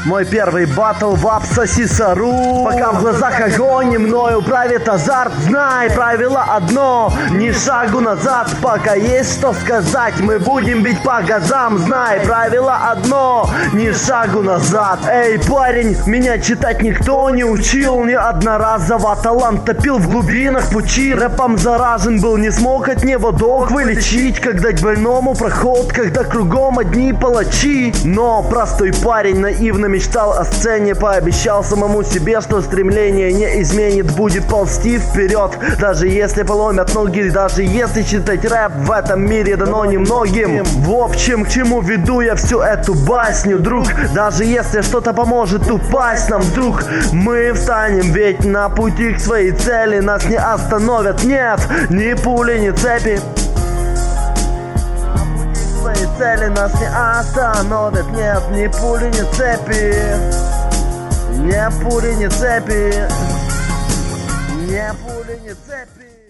Мой первый батл в Апсосисару. Пока в глазах огонь и мною правит азарт. Знай, правило одно, ни шагу назад. Пока есть что сказать, мы будем бить по газам. Знай, правило одно, ни шагу назад. Эй, парень, меня читать никто не учил. Не одноразово талант топил в глубинах пучи. Рэпом заражен был, не смог от него долг вылечить. Как дать больному проход, когда кругом одни палачи. Но простой парень наивно мечтал о сцене, пообещал самому себе, что стремление не изменит, будет ползти вперед, даже если поломят ноги, даже если читать рэп в этом мире дано немногим. В общем, к чему веду я всю эту басню, друг? Даже если что-то поможет упасть нам вдруг, мы встанем, ведь на пути к своей цели нас не остановят, нет, ни пули, ни цепи. Свои цели нас не остановят, нет, ни пули, ни цепи. Ни пули, ни цепи. Ни пули, ни цепи.